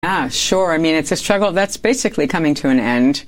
Yeah, sure. I mean, it's a struggle that's basically coming to an end.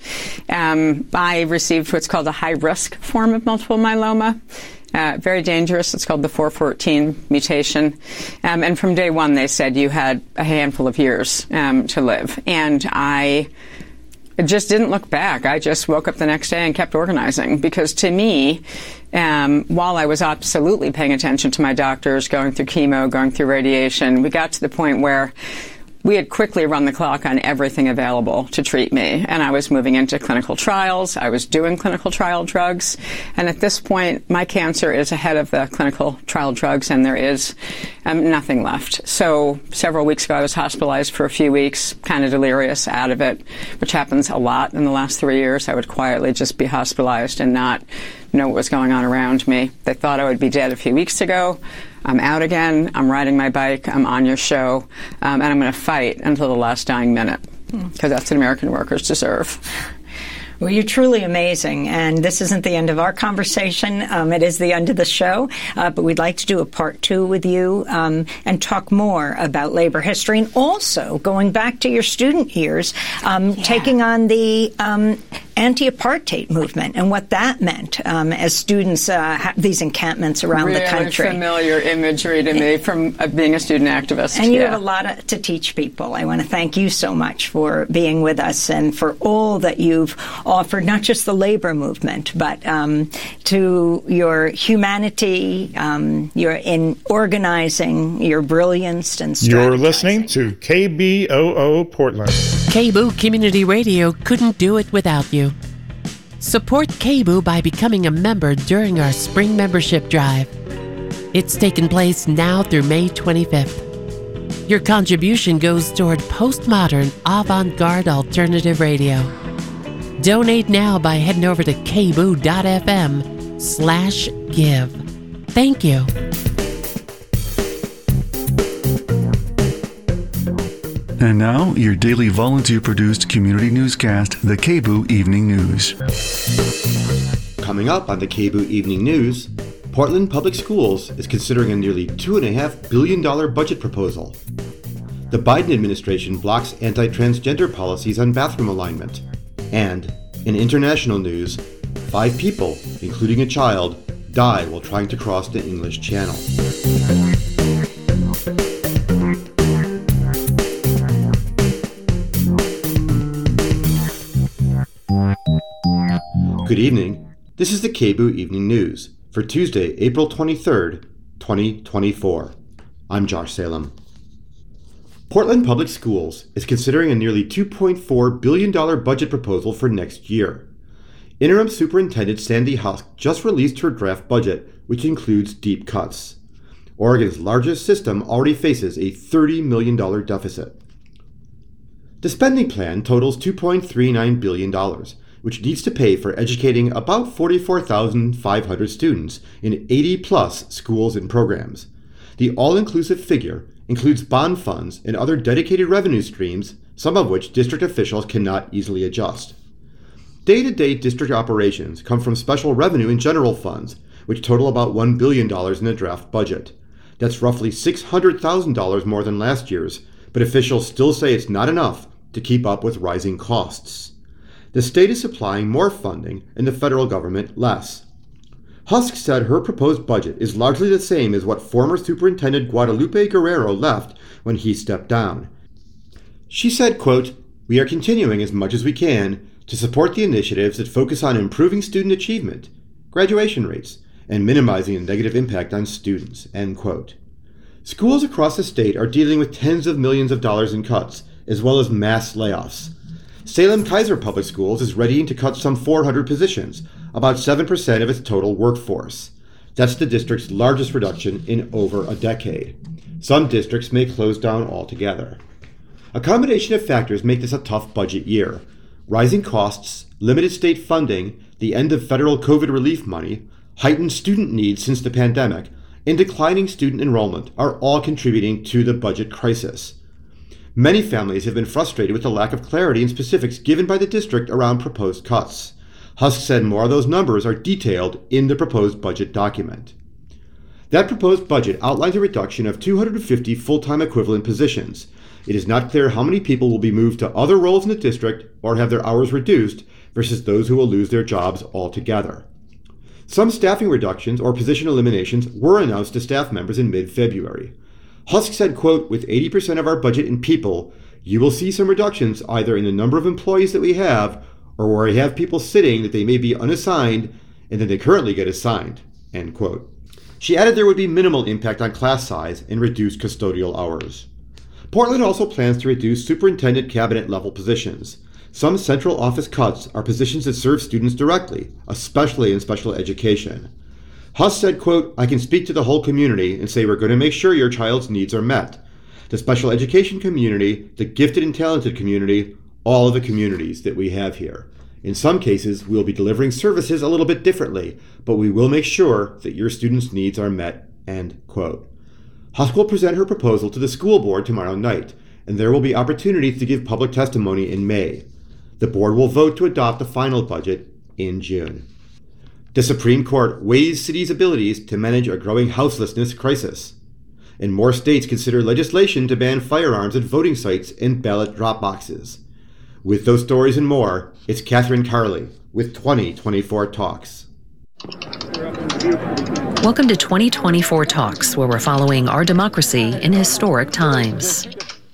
I received what's called a high-risk form of multiple myeloma. Very dangerous. It's called the 414 mutation. And from day one, they said you had a handful of years to live. And I just didn't look back. I just woke up the next day and kept organizing. Because to me, while I was absolutely paying attention to my doctors, going through chemo, going through radiation, we got to the point where we had quickly run the clock on everything available to treat me. And I was moving into clinical trials. I was doing clinical trial drugs. And at this point, my cancer is ahead of the clinical trial drugs, and there is nothing left. So several weeks ago, I was hospitalized for a few weeks, kind of delirious, out of it, which happens a lot in the last 3 years. I would quietly just be hospitalized and not know what was going on around me. They thought I would be dead a few weeks ago. I'm out again. I'm riding my bike. I'm on your show. And I'm going to fight until the last dying minute, because that's what American workers deserve. Well, you're truly amazing, and this isn't the end of our conversation. It is the end of the show, but we'd like to do a part 2 with you and talk more about labor history, and also going back to your student years, taking on the anti-apartheid movement and what that meant as students have these encampments around the country. Really familiar imagery to me from being a student activist. And you have a lot to teach people. I want to thank you so much for being with us and for all that you've offered, not just the labor movement, but to your humanity, your in organizing, your brilliance and strategizing. You're listening to KBOO Portland. KBOO Community Radio couldn't do it without you. Support KBOO by becoming a member during our spring membership drive. It's taken place now through May 25th. Your contribution goes toward postmodern, avant-garde alternative radio. Donate now by heading over to kboo.fm/give. Thank you. And now, your daily volunteer-produced community newscast, the KBOO Evening News. Coming up on the KBOO Evening News, Portland Public Schools is considering a nearly $2.5 billion budget proposal. The Biden administration blocks anti-transgender policies on bathroom alignment. And, in international news, 5 people, including a child, die while trying to cross the English Channel. Good evening. This is the KBOO Evening News for Tuesday, April 23rd, 2024. I'm Josh Salem. Portland Public Schools is considering a nearly $2.4 billion budget proposal for next year. Interim Superintendent Sandy Husk just released her draft budget, which includes deep cuts. Oregon's largest system already faces a $30 million deficit. The spending plan totals $2.39 billion, which needs to pay for educating about 44,500 students in 80-plus schools and programs. The all-inclusive figure includes bond funds and other dedicated revenue streams, some of which district officials cannot easily adjust. Day-to-day district operations come from special revenue and general funds, which total about $1 billion in the draft budget. That's roughly $600,000 more than last year's, but officials still say it's not enough to keep up with rising costs. The state is supplying more funding and the federal government less. Husk said her proposed budget is largely the same as what former Superintendent Guadalupe Guerrero left when he stepped down. She said, quote, "We are continuing as much as we can to support the initiatives that focus on improving student achievement, graduation rates, and minimizing the negative impact on students," end quote. Schools across the state are dealing with tens of millions of dollars in cuts, as well as mass layoffs. Salem-Keizer Public Schools is readying to cut some 400 positions, about 7% of its total workforce. That's the district's largest reduction in over a decade. Some districts may close down altogether. A combination of factors make this a tough budget year. Rising costs, limited state funding, the end of federal COVID relief money, heightened student needs since the pandemic, and declining student enrollment are all contributing to the budget crisis. Many families have been frustrated with the lack of clarity and specifics given by the district around proposed cuts. Husk said more of those numbers are detailed in the proposed budget document. That proposed budget outlines a reduction of 250 full-time equivalent positions, it is not clear how many people will be moved to other roles in the district or have their hours reduced versus those who will lose their jobs altogether. Some staffing reductions or position eliminations were announced to staff members in mid-February. Husk said, quote, "With 80% of our budget in people, you will see some reductions either in the number of employees that we have or where we have people sitting that they may be unassigned and then they currently get assigned," end quote. She added there would be minimal impact on class size and reduced custodial hours. Portland also plans to reduce superintendent cabinet level positions. Some central office cuts are positions that serve students directly, especially in special education. Huss said, quote, "I can speak to the whole community and say we're going to make sure your child's needs are met. The special education community, the gifted and talented community, all of the communities that we have here. In some cases, we'll be delivering services a little bit differently, but we will make sure that your students' needs are met," end quote. Husk will present her proposal to the school board tomorrow night, and there will be opportunities to give public testimony in May. The board will vote to adopt the final budget in June. The Supreme Court weighs cities' abilities to manage a growing houselessness crisis. And more states consider legislation to ban firearms at voting sites and ballot drop boxes. With those stories and more, it's Catherine Carley with 2024 Talks. Welcome to 2024 Talks, where we're following our democracy in historic times.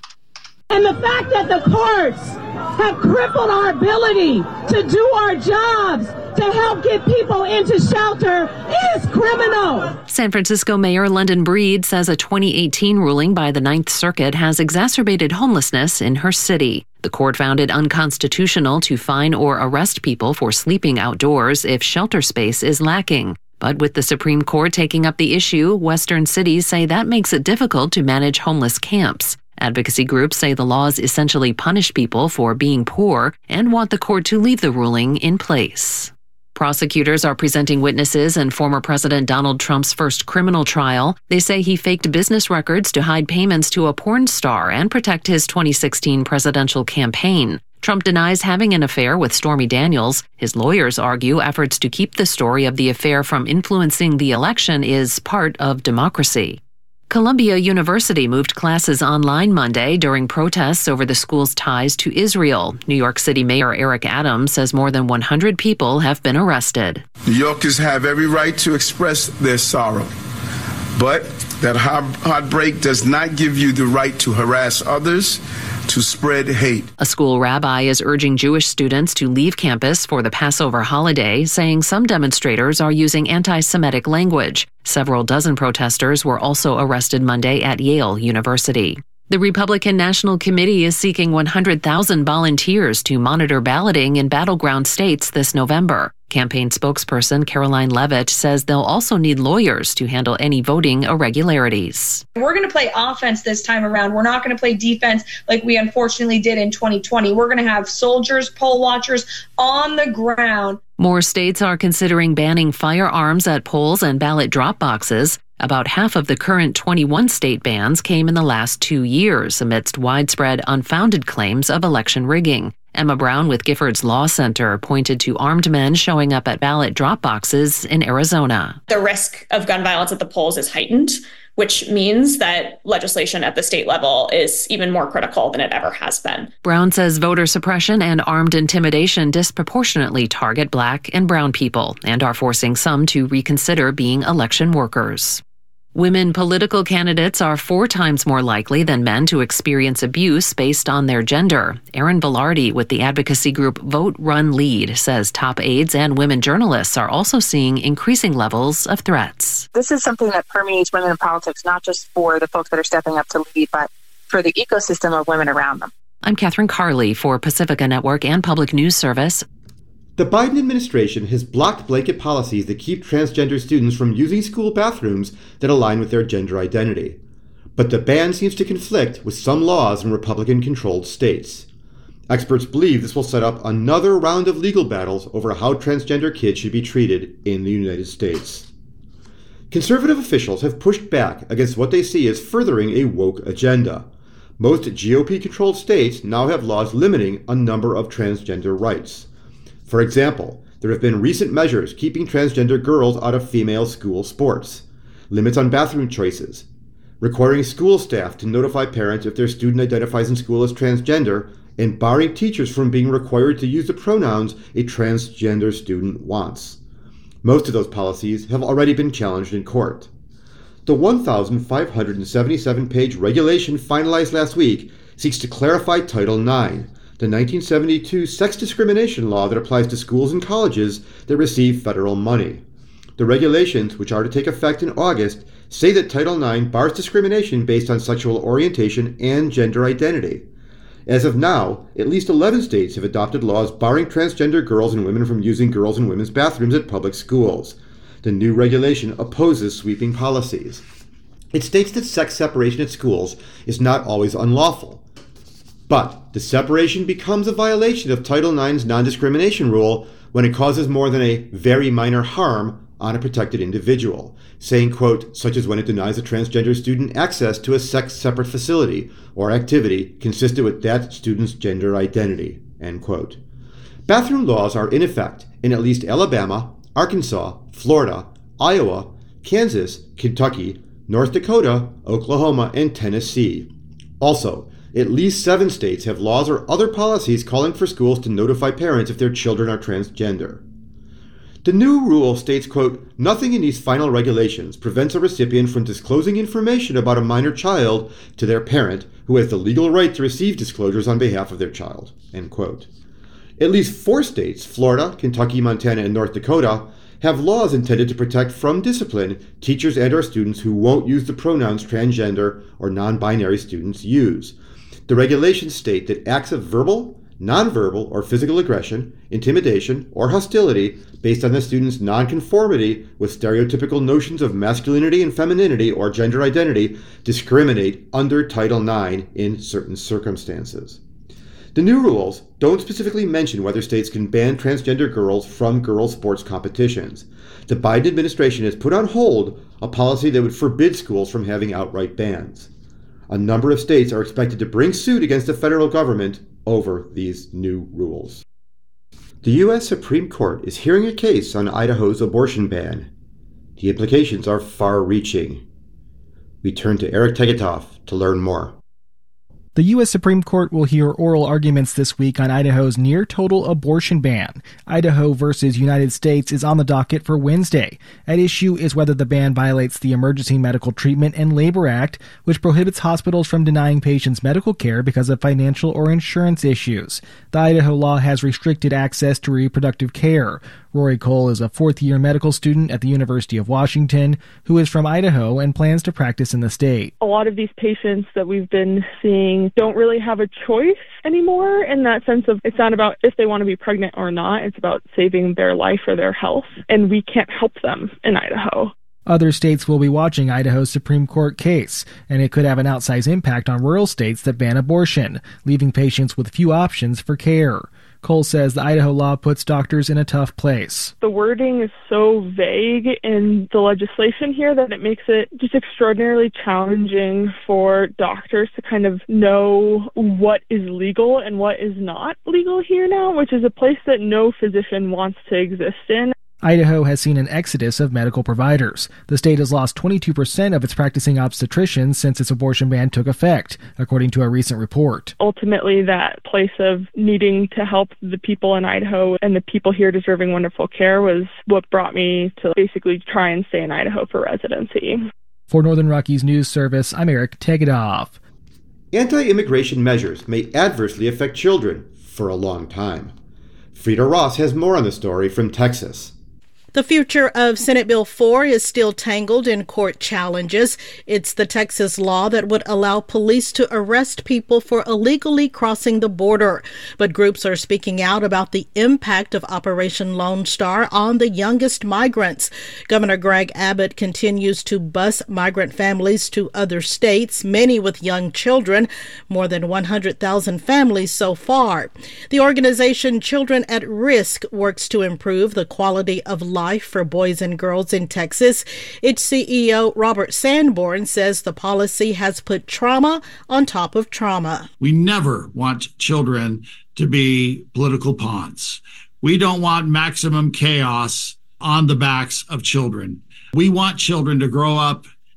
And the fact that the courts have crippled our ability to do our jobs, to help get people into shelter, is criminal. San Francisco Mayor London Breed says a 2018 ruling by the Ninth Circuit has exacerbated homelessness in her city. The court found it unconstitutional to fine or arrest people for sleeping outdoors if shelter space is lacking. But with the Supreme Court taking up the issue, Western cities say that makes it difficult to manage homeless camps. Advocacy groups say the laws essentially punish people for being poor and want the court to leave the ruling in place. Prosecutors are presenting witnesses in former President Donald Trump's first criminal trial. They say he faked business records to hide payments to a porn star and protect his 2016 presidential campaign. Trump denies having an affair with Stormy Daniels. His lawyers argue efforts to keep the story of the affair from influencing the election is part of democracy. Columbia University moved classes online Monday during protests over the school's ties to Israel. New York City Mayor Eric Adams says more than 100 people have been arrested. New Yorkers have every right to express their sorrow, but that heartbreak does not give you the right to harass others, to spread hate. A school rabbi is urging Jewish students to leave campus for the Passover holiday, saying some demonstrators are using anti-Semitic language. Several dozen protesters were also arrested Monday at Yale University. The Republican National Committee is seeking 100,000 volunteers to monitor balloting in battleground states this November. Campaign spokesperson Caroline Levitt says they'll also need lawyers to handle any voting irregularities. We're going to play offense this time around. We're not going to play defense like we unfortunately did in 2020. We're going to have soldiers, poll watchers on the ground. More states are considering banning firearms at polls and ballot drop boxes. About half of the current 21 state bans came in the last 2 years amidst widespread unfounded claims of election rigging. Emma Brown with Giffords Law Center pointed to armed men showing up at ballot drop boxes in Arizona. The risk of gun violence at the polls is heightened, which means that legislation at the state level is even more critical than it ever has been. Brown says voter suppression and armed intimidation disproportionately target Black and brown people and are forcing some to reconsider being election workers. Women political candidates are 4 times more likely than men to experience abuse based on their gender. Erin Velarde with the advocacy group Vote, Run, Lead says top aides and women journalists are also seeing increasing levels of threats. This is something that permeates women in politics, not just for the folks that are stepping up to lead, but for the ecosystem of women around them. I'm Catherine Carley for Pacifica Network and Public News Service. The Biden administration has blocked blanket policies that keep transgender students from using school bathrooms that align with their gender identity. But the ban seems to conflict with some laws in Republican-controlled states. Experts believe this will set up another round of legal battles over how transgender kids should be treated in the United States. Conservative officials have pushed back against what they see as furthering a woke agenda. Most GOP-controlled states now have laws limiting a number of transgender rights. For example, there have been recent measures keeping transgender girls out of female school sports, limits on bathroom choices, requiring school staff to notify parents if their student identifies in school as transgender, and barring teachers from being required to use the pronouns a transgender student wants. Most of those policies have already been challenged in court. The 1,577-page regulation finalized last week seeks to clarify Title IX, the 1972 sex discrimination law that applies to schools and colleges that receive federal money. The regulations, which are to take effect in August, say that Title IX bars discrimination based on sexual orientation and gender identity. As of now, at least 11 states have adopted laws barring transgender girls and women from using girls' and women's bathrooms at public schools. The new regulation opposes sweeping policies. It states that sex separation at schools is not always unlawful. But the separation becomes a violation of Title IX's non-discrimination rule when it causes more than a very minor harm on a protected individual, saying, quote, such as when it denies a transgender student access to a sex-separate facility or activity consistent with that student's gender identity, end quote. Bathroom laws are in effect in at least Alabama, Arkansas, Florida, Iowa, Kansas, Kentucky, North Dakota, Oklahoma, and Tennessee. Also, at least 7 states have laws or other policies calling for schools to notify parents if their children are transgender. The new rule states, quote, nothing in these final regulations prevents a recipient from disclosing information about a minor child to their parent who has the legal right to receive disclosures on behalf of their child, end quote. At least 4 states, Florida, Kentucky, Montana, and North Dakota, have laws intended to protect from discipline teachers and or students who won't use the pronouns transgender or non-binary students use. The regulations state that acts of verbal, nonverbal, or physical aggression, intimidation, or hostility based on the student's nonconformity with stereotypical notions of masculinity and femininity or gender identity discriminate under Title IX in certain circumstances. The new rules don't specifically mention whether states can ban transgender girls from girls' sports competitions. The Biden administration has put on hold a policy that would forbid schools from having outright bans. A number of states are expected to bring suit against the federal government over these new rules. The U.S. Supreme Court is hearing a case on Idaho's abortion ban. The implications are far-reaching. We turn to Eric Tegetoff to learn more. The U.S. Supreme Court will hear oral arguments this week on Idaho's near-total abortion ban. Idaho versus United States is on the docket for Wednesday. At issue is whether the ban violates the Emergency Medical Treatment and Labor Act, which prohibits hospitals from denying patients medical care because of financial or insurance issues. The Idaho law has restricted access to reproductive care. Rory Cole is a fourth-year medical student at the University of Washington who is from Idaho and plans to practice in the state. A lot of these patients that we've been seeing don't really have a choice anymore in that sense of it's not about if they want to be pregnant or not. It's about saving their life or their health, and we can't help them in Idaho. Other states will be watching Idaho's Supreme Court case, and it could have an outsized impact on rural states that ban abortion, leaving patients with few options for care. Cole says the Idaho law puts doctors in a tough place. The wording is so vague in the legislation here that it makes it just extraordinarily challenging for doctors to kind of know what is legal and what is not legal here now, which is a place that no physician wants to exist in. Idaho has seen an exodus of medical providers. The state has lost 22% of its practicing obstetricians since its abortion ban took effect, according to a recent report. Ultimately, that place of needing to help the people in Idaho and the people here deserving wonderful care was what brought me to basically try and stay in Idaho for residency. For Northern Rockies News Service, I'm Eric Tegetoff. Anti-immigration measures may adversely affect children for a long time. Frida Ross has more on the story from Texas. The future of Senate Bill 4 is still tangled in court challenges. It's the Texas law that would allow police to arrest people for illegally crossing the border. But groups are speaking out about the impact of Operation Lone Star on the youngest migrants. Governor Greg Abbott continues to bus migrant families to other states, many with young children, more than 100,000 families so far. The organization Children at Risk works to improve the quality of life for boys and girls in Texas. Its CEO, Robert Sanborn, says the policy has put trauma on top of trauma. We never want children to be political pawns. We don't want maximum chaos on the backs of children. We want children to grow up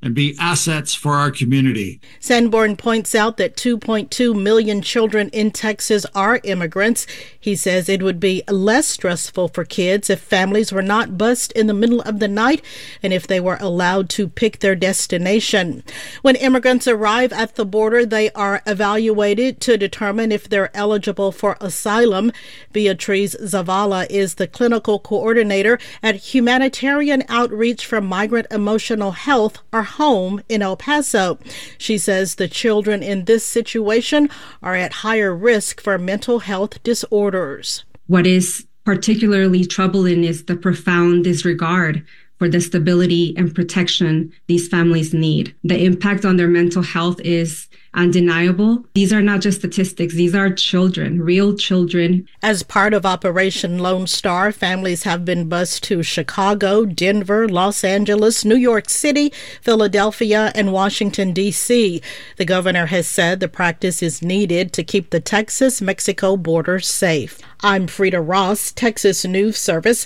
and be assets for our community. Sanborn points out that 2.2 million children in Texas are immigrants. He says it would be less stressful for kids if families were not bused in the middle of the night and if they were allowed to pick their destination. When immigrants arrive at the border, they are evaluated to determine if they're eligible for asylum. Beatriz Zavala is the clinical coordinator at Humanitarian Outreach for Migrant Emotional Health, or HOME, in El Paso. She says the children in this situation are at higher risk for mental health disorders. What is particularly troubling is the profound disregard for the stability and protection these families need. The impact on their mental health is undeniable. These are not just statistics. These are children, real children. As part of Operation Lone Star, families have been bused to Chicago, Denver, Los Angeles, New York City, Philadelphia, and Washington, D.C. The governor has said the practice is needed to keep the Texas-Mexico border safe. I'm Frida Ross, Texas News Service.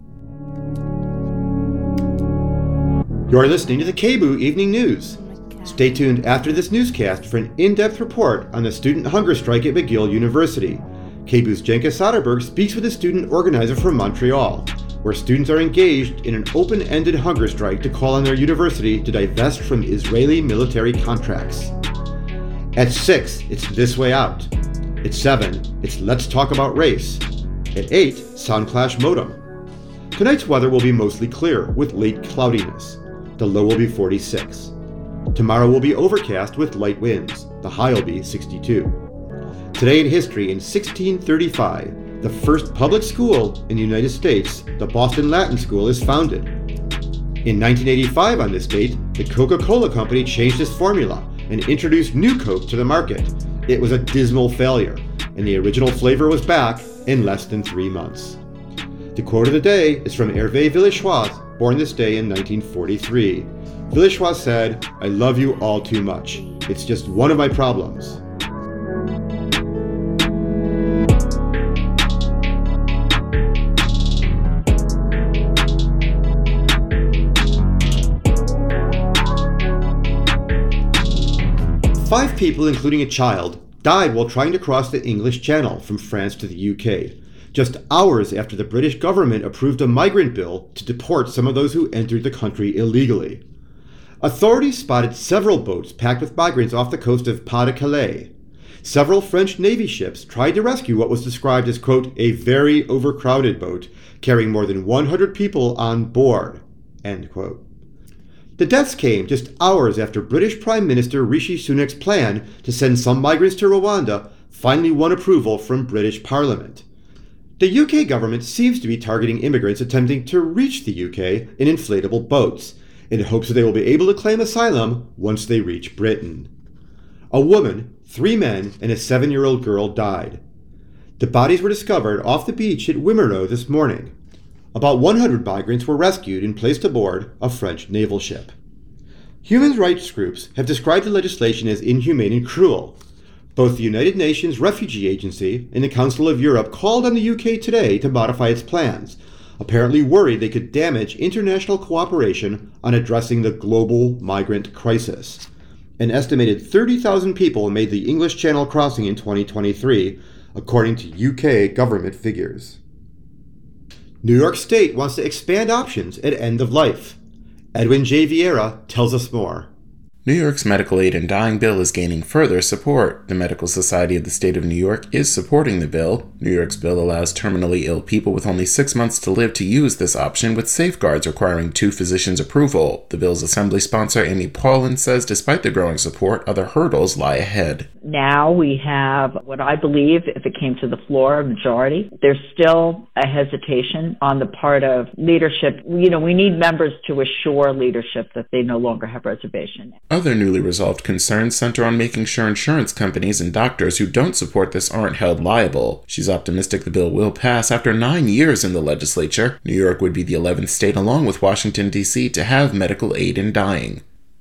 You're listening to the KBOO Evening News. Stay tuned after this newscast for an in-depth report on the student hunger strike at McGill University. KBOO's Jenka Soderberg speaks with a student organizer from Montreal, where students are engaged in an open-ended hunger strike to call on their university to divest from Israeli military contracts. At 6, it's This Way Out. At 7, it's Let's Talk About Race. At 8, Soundclash Modem. Tonight's weather will be mostly clear with late cloudiness. The low will be 46. Tomorrow will be overcast with light winds. The high will be 62. Today in history, in 1635, the first public school in the United States, the Boston Latin School, is founded. In 1985 on this date, the Coca-Cola Company changed its formula and introduced New Coke to the market. It was a dismal failure, and the original flavor was back in less than 3 months. The quote of the day is from Hervé Villechaize, born this day in 1943. Villechaize said, "I love you all too much. It's just one of my problems." Five people, including a child, died while trying to cross the English Channel from France to the UK, just hours after the British government approved a migrant bill to deport some of those who entered the country illegally. Authorities spotted several boats packed with migrants off the coast of Pas-de-Calais. Several French Navy ships tried to rescue what was described as, quote, a very overcrowded boat carrying more than 100 people on board, end quote. The deaths came just hours after British Prime Minister Rishi Sunak's plan to send some migrants to Rwanda finally won approval from British Parliament. The UK government seems to be targeting immigrants attempting to reach the UK in inflatable boats, in hopes that they will be able to claim asylum once they reach Britain. A woman, 3 men, and a 7-year-old girl died. The bodies were discovered off the beach at Wimereux this morning. About 100 migrants were rescued and placed aboard a French naval ship. Human rights groups have described the legislation as inhumane and cruel. Both the United Nations Refugee Agency and the Council of Europe called on the UK today to modify its plans, apparently worried they could damage international cooperation on addressing the global migrant crisis. An estimated 30,000 people made the English Channel crossing in 2023, according to UK government figures. New York State wants to expand options at end of life. Edwin J. Vieira tells us more. New York's medical aid in dying bill is gaining further support. The Medical Society of the State of New York is supporting the bill. New York's bill allows terminally ill people with only 6 months to live to use this option, with safeguards requiring 2 physicians' approval. The bill's assembly sponsor, Amy Paulin, says despite the growing support, other hurdles lie ahead. Now we have what I believe, if it came to the floor, a majority. There's still a hesitation on the part of leadership. We need members to assure leadership that they no longer have reservation. Other newly resolved concerns center on making sure insurance companies and doctors who don't support this aren't held liable. She's optimistic the bill will pass after 9 years in the legislature. New York would be the 11th state, along with Washington, D.C., to have medical aid in dying.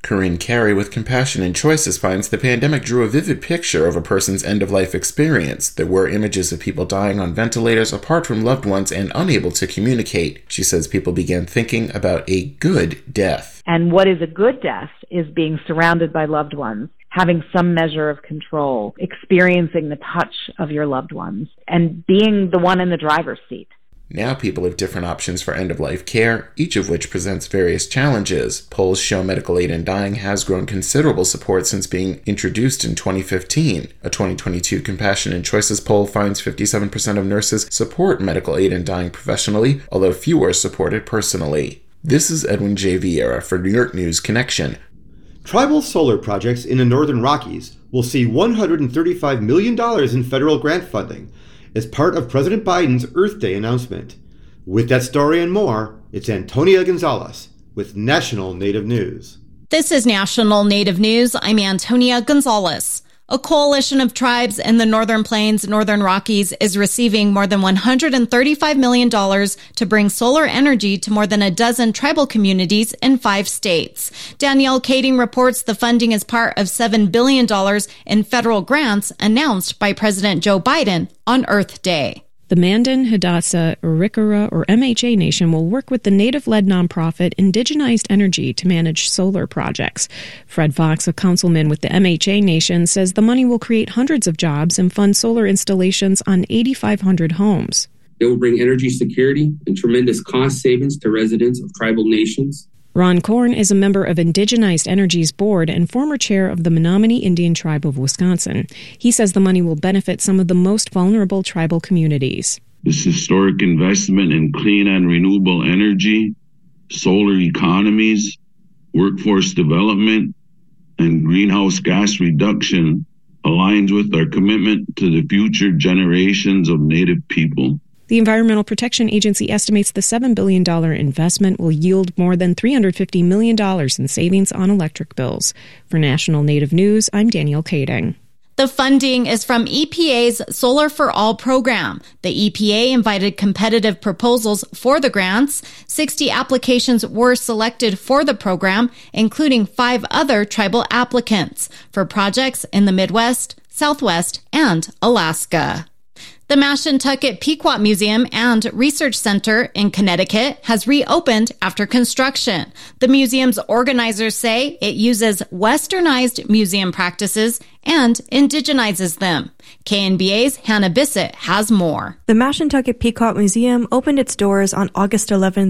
Corinne Carey with Compassion and Choices finds the pandemic drew a vivid picture of a person's end-of-life experience. There were images of people dying on ventilators apart from loved ones and unable to communicate. She says people began thinking about a good death. And what is a good death is being surrounded by loved ones, having some measure of control, experiencing the touch of your loved ones, and being the one in the driver's seat. Now people have different options for end-of-life care, each of which presents various challenges. Polls show medical aid in dying has grown considerable support since being introduced in 2015. A 2022 Compassion and Choices poll finds 57% of nurses support medical aid in dying professionally, although fewer support it personally. This is Edwin J. Vieira for New York News Connection. Tribal solar projects in the Northern Rockies will see $135 million in federal grant funding as part of President Biden's Earth Day announcement. With that story and more, it's Antonia Gonzalez with National Native News. This is National Native News. I'm Antonia Gonzalez. A coalition of tribes in the Northern Plains, Northern Rockies is receiving more than $135 million to bring solar energy to more than a dozen tribal communities in 5 states. Danielle Kading reports the funding is part of $7 billion in federal grants announced by President Joe Biden on Earth Day. The Mandan, Hidatsa, Arikara, or MHA Nation will work with the Native-led nonprofit Indigenized Energy to manage solar projects. Fred Fox, a councilman with the MHA Nation, says the money will create hundreds of jobs and fund solar installations on 8,500 homes. It will bring energy security and tremendous cost savings to residents of tribal nations. Ron Korn is a member of Indigenized Energy's board and former chair of the Menominee Indian Tribe of Wisconsin. He says the money will benefit some of the most vulnerable tribal communities. This historic investment in clean and renewable energy, solar economies, workforce development, and greenhouse gas reduction aligns with our commitment to the future generations of Native people. The Environmental Protection Agency estimates the $7 billion investment will yield more than $350 million in savings on electric bills. For National Native News, I'm Danielle Kading. The funding is from EPA's Solar for All program. The EPA invited competitive proposals for the grants. 60 applications were selected for the program, including 5 other tribal applicants for projects in the Midwest, Southwest, and Alaska. The Mashantucket Pequot Museum and Research Center in Connecticut has reopened after construction. The museum's organizers say it uses westernized museum practices and indigenizes them. KNBA's Hannah Bissett has more. The Mashantucket Pequot Museum opened its doors on August 11,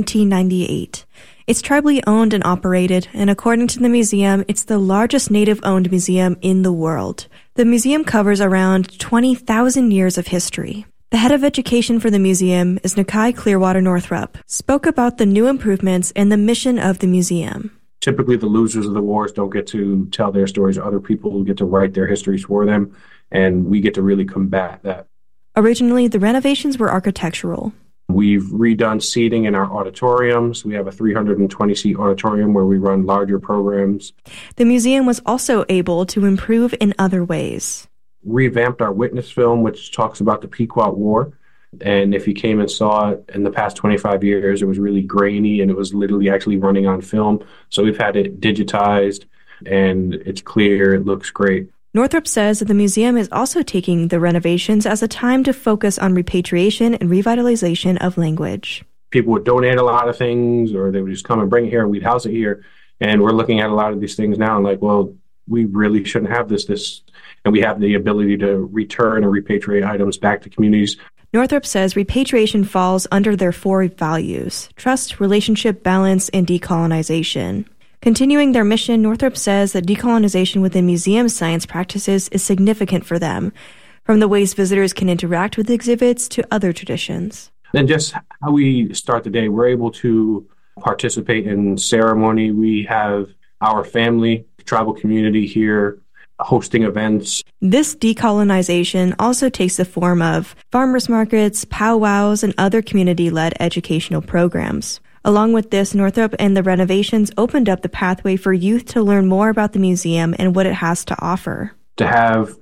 1998. It's tribally owned and operated, and according to the museum, it's the largest Native-owned museum in the world. The museum covers around 20,000 years of history. The head of education for the museum is Nakai Clearwater Northrup, spoke about the new improvements and the mission of the museum. Typically, the losers of the wars don't get to tell their stories. Other people who get to write their histories for them, and we get to really combat that. Originally, the renovations were architectural. We've redone seating in our auditoriums. We have a 320-seat auditorium where we run larger programs. The museum was also able to improve in other ways. Revamped our witness film, which talks about the Pequot War. And if you came and saw it in the past 25 years, it was really grainy and it was literally actually running on film. So we've had it digitized and it's clear, it looks great. Northrup says that the museum is also taking the renovations as a time to focus on repatriation and revitalization of language. People would donate a lot of things, or they would just come and bring it here and we'd house it here. And we're looking at a lot of these things now and like, well, we really shouldn't have this, and we have the ability to return or repatriate items back to communities. Northrup says repatriation falls under their 4 values: trust, relationship, balance, and decolonization. Continuing their mission, Northrup says that decolonization within museum science practices is significant for them, from the ways visitors can interact with exhibits to other traditions. And just how we start the day, we're able to participate in ceremony. We have our family, tribal community here hosting events. This decolonization also takes the form of farmers markets, powwows, and other community-led educational programs. Along with this, Northrup and the renovations opened up the pathway for youth to learn more about the museum and what it has to offer. To have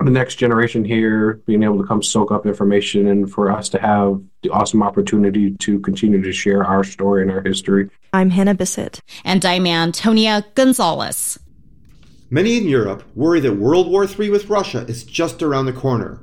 the next generation here being able to come soak up information and for us to have the awesome opportunity to continue to share our story and our history. I'm Hannah Bissett. And I'm Antonia Gonzalez. Many in Europe worry that World War III with Russia is just around the corner.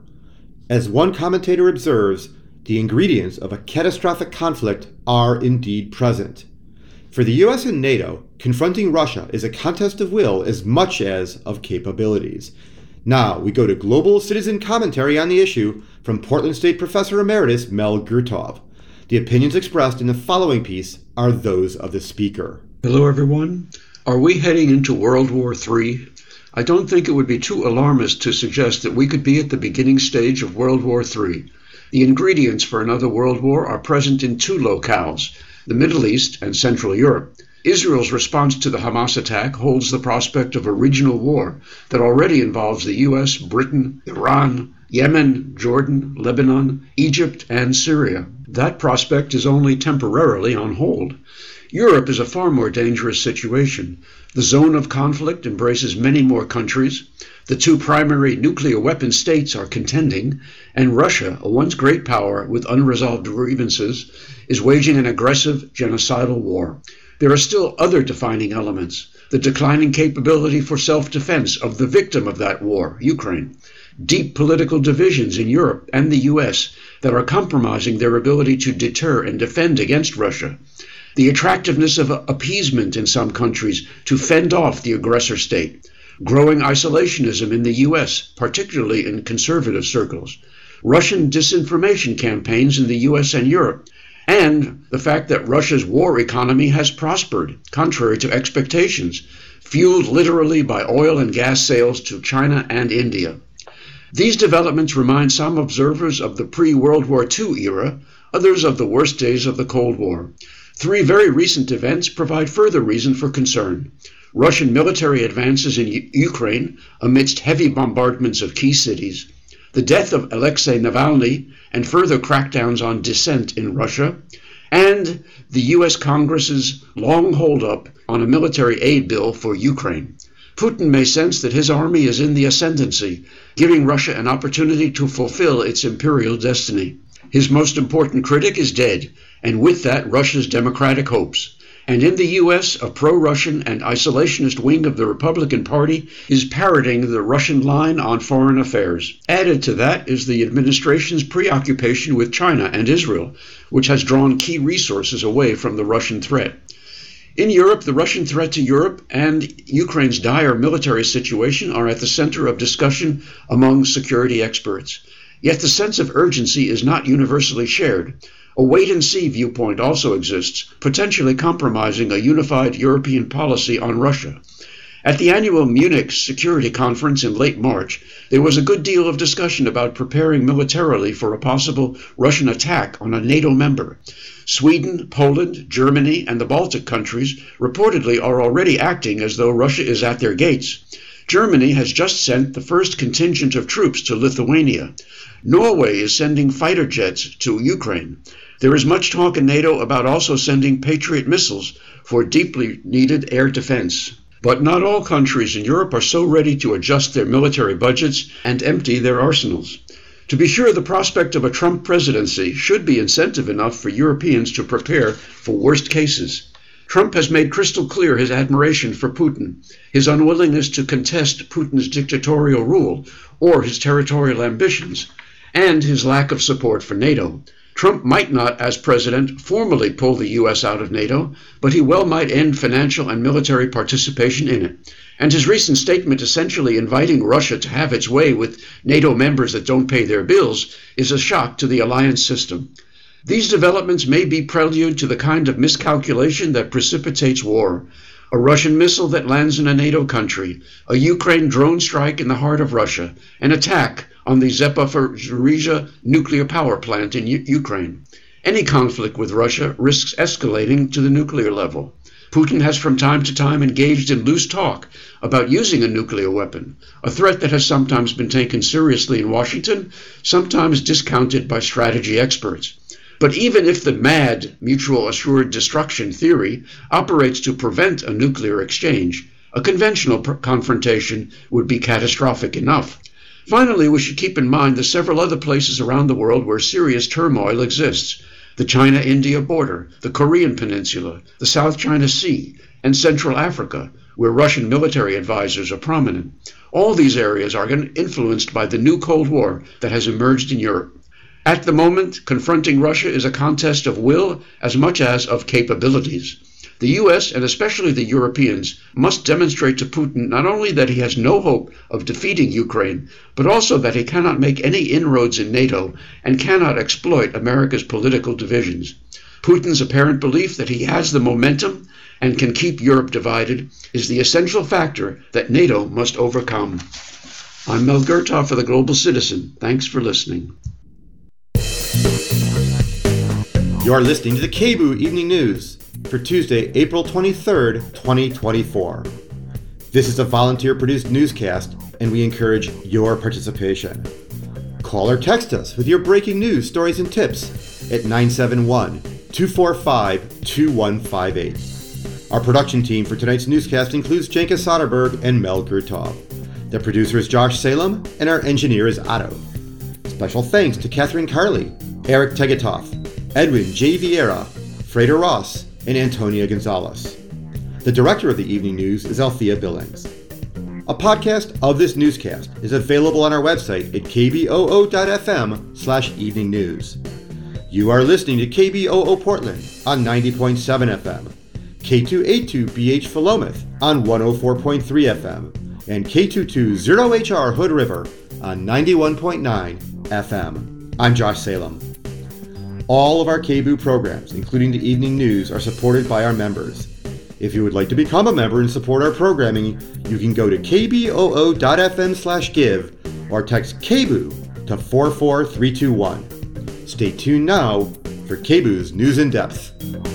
As one commentator observes, the ingredients of a catastrophic conflict are indeed present. For the US and NATO, confronting Russia is a contest of will as much as of capabilities. Now we go to global citizen commentary on the issue from Portland State Professor Emeritus Mel Gurtov. The opinions expressed in the following piece are those of the speaker. Hello, everyone. Are we heading into World War III? I don't think it would be too alarmist to suggest that we could be at the beginning stage of World War III. The ingredients for another world war are present in two locales, the Middle East and Central Europe. Israel's response to the Hamas attack holds the prospect of a regional war that already involves the U.S., Britain, Iran, Yemen, Jordan, Lebanon, Egypt, and Syria. That prospect is only temporarily on hold. Europe is a far more dangerous situation. The zone of conflict embraces many more countries. The two primary nuclear weapon states are contending, and Russia, a once great power with unresolved grievances, is waging an aggressive genocidal war. There are still other defining elements. The declining capability for self-defense of the victim of that war, Ukraine. Deep political divisions in Europe and the US that are compromising their ability to deter and defend against Russia. The attractiveness of appeasement in some countries to fend off the aggressor state. Growing isolationism in the US, particularly in conservative circles. Russian disinformation campaigns in the US and Europe. And the fact that Russia's war economy has prospered, contrary to expectations, fueled literally by oil and gas sales to China and India. These developments remind some observers of the pre-World War II era, others of the worst days of the Cold War. Three very recent events provide further reason for concern. Russian military advances in Ukraine amidst heavy bombardments of key cities. The death of Alexei Navalny and further crackdowns on dissent in Russia, and the U.S. Congress's long holdup on a military aid bill for Ukraine. Putin may sense that his army is in the ascendancy, giving Russia an opportunity to fulfill its imperial destiny. His most important critic is dead, and with that, Russia's democratic hopes. And in the U.S., a pro-Russian and isolationist wing of the Republican Party is parroting the Russian line on foreign affairs. Added to that is the administration's preoccupation with China and Israel, which has drawn key resources away from the Russian threat. In Europe, the Russian threat to Europe and Ukraine's dire military situation are at the center of discussion among security experts. Yet the sense of urgency is not universally shared. A wait-and-see viewpoint also exists, potentially compromising a unified European policy on Russia. At the annual Munich Security Conference in late March, there was a good deal of discussion about preparing militarily for a possible Russian attack on a NATO member. Sweden, Poland, Germany, and the Baltic countries reportedly are already acting as though Russia is at their gates. Germany has just sent the first contingent of troops to Lithuania. Norway is sending fighter jets to Ukraine. There is much talk in NATO about also sending Patriot missiles for deeply needed air defense. But not all countries in Europe are so ready to adjust their military budgets and empty their arsenals. To be sure, the prospect of a Trump presidency should be incentive enough for Europeans to prepare for worst cases. Trump has made crystal clear his admiration for Putin, his unwillingness to contest Putin's dictatorial rule or his territorial ambitions, and his lack of support for NATO. Trump might not, as president, formally pull the U.S. out of NATO, but he well might end financial and military participation in it. And his recent statement essentially inviting Russia to have its way with NATO members that don't pay their bills is a shock to the alliance system. These developments may be prelude to the kind of miscalculation that precipitates war. A Russian missile that lands in a NATO country, a Ukraine drone strike in the heart of Russia, an attack on the Zaporizhzhia nuclear power plant in Ukraine. Any conflict with Russia risks escalating to the nuclear level. Putin has from time to time engaged in loose talk about using a nuclear weapon, a threat that has sometimes been taken seriously in Washington, sometimes discounted by strategy experts. But even if the MAD, mutual assured destruction theory, operates to prevent a nuclear exchange, a conventional confrontation would be catastrophic enough. Finally, we should keep in mind the several other places around the world where serious turmoil exists: the China-India border, the Korean Peninsula, the South China Sea, and Central Africa, where Russian military advisors are prominent. All these areas are influenced by the new Cold War that has emerged in Europe. At the moment, confronting Russia is a contest of will as much as of capabilities. The U.S., and especially the Europeans, must demonstrate to Putin not only that he has no hope of defeating Ukraine, but also that he cannot make any inroads in NATO and cannot exploit America's political divisions. Putin's apparent belief that he has the momentum and can keep Europe divided is the essential factor that NATO must overcome. I'm Mel Gertoff for The Global Citizen. Thanks for listening. You're listening to the KBOO Evening News for Tuesday, April 23rd, 2024. This is a volunteer-produced newscast, and we encourage your participation. Call or text us with your breaking news, stories, and tips at 971-245-2158. Our production team for tonight's newscast includes Jenka Soderberg and Mel Gertoff. The producer is Josh Salem, and our engineer is Otto. Special thanks to Catherine Carley, Eric Tegetoff, Edwin J. Vieira, Freda Ross, and Antonia Gonzalez. The director of the Evening News is Althea Billings. A podcast of this newscast is available on our website at kboo.fm/evening news. You are listening to KBOO Portland on 90.7 FM, K282BH Philomath on 104.3 FM, and K220HR Hood River on 91.9 FM. I'm Josh Salem. All of our KBOO programs, including the Evening News, are supported by our members. If you would like to become a member and support our programming, you can go to kboo.fm/give or text KBOO to 44321. Stay tuned now for KBOO's News in Depth.